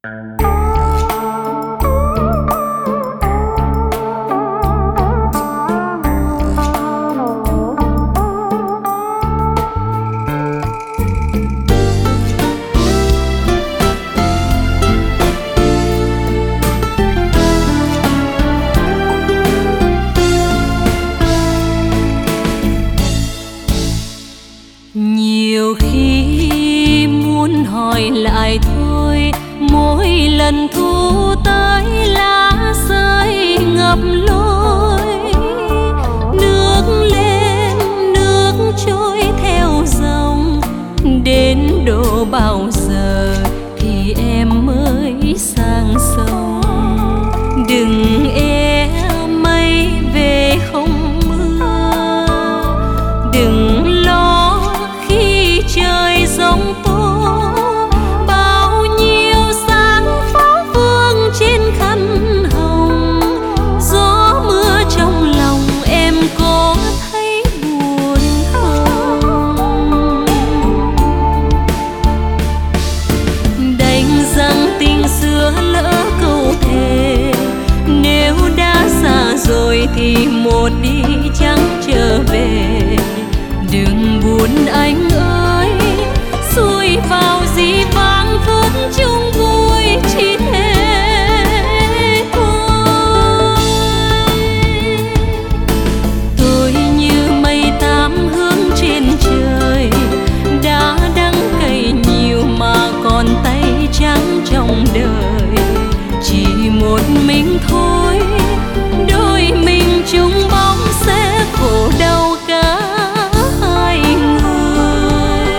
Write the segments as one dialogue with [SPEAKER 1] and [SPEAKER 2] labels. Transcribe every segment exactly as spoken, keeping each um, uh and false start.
[SPEAKER 1] Nhiều khi muốn hỏi lại thôi, mỗi lần thu tới lá rơi ngập lối, nước lên nước trôi theo dòng, đến độ bao giờ thì em mới sang sông. Đừng e mây về không mưa, đừng lo khi trời giông tố, bao nhiêu sáng pháo vương trên khăn hồng. Gió mưa trong lòng em có thấy buồn không? Đành rằng tình xưa lỡ câu thề, nếu đã xa rồi thì một đi chẳng trở về. Đừng buồn anh ơi, xuôi vào dĩ vãng phút chung vui chỉ thế thôi. Tôi như mây tám hướng trên trời, đã đắng cay nhiều mà còn tay trắng trong đời. Chỉ một mình thôi, đôi mình chung bóng sẽ khổ đau cả hai người.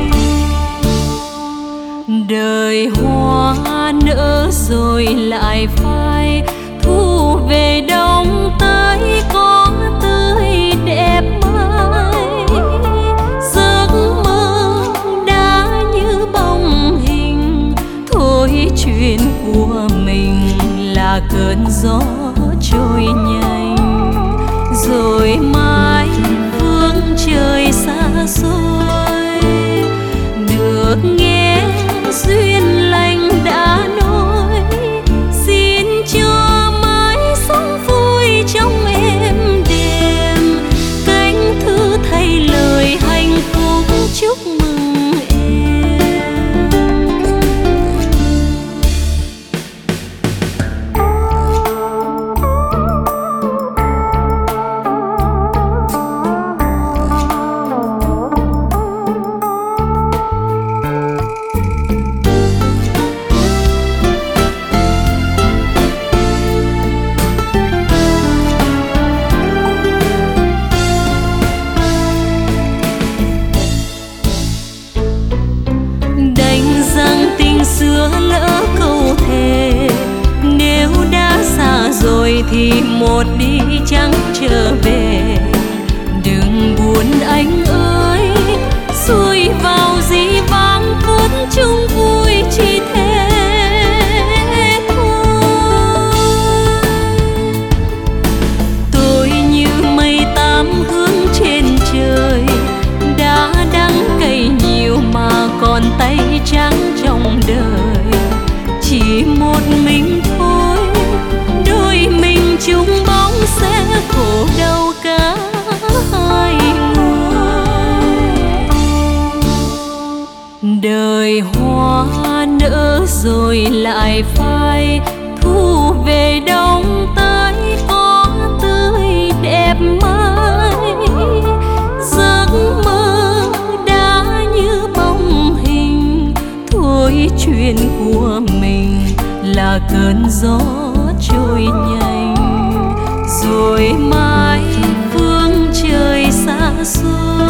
[SPEAKER 1] Đời hoa nở rồi lại phai, thu về đông tới có tươi đẹp mai. Giấc mơ đã như bóng hình, thôi chuyện của mình là cơn gió trôi nhanh. Rồi mai phương trời xa xôi, được nghe duyên lành đã nói. Xin cho mãi sống vui trong êm đềm, cánh thư thay lời hạnh phúc chúc mừng em. Xưa lỡ câu thề, nếu đã xa rồi thì một đi chẳng trở về. Đừng buồn anh ơi, xuôi vào dĩ vãng phút chung vui chỉ thế thôi. Tôi như mây tám hướng trên trời, đã đắng cay nhiều mà còn tay trắng trong đời. Chỉ một mình thôi, đôi mình chung bóng sẽ khổ đau cả hai người. Đời hoa nở rồi lại phai, thu về đông tới có tươi đẹp mai. Giấc mơ đã như bóng hình, thôi chuyện của mình là cơn gió trôi nhanh. Rồi mai phương trời xa xôi,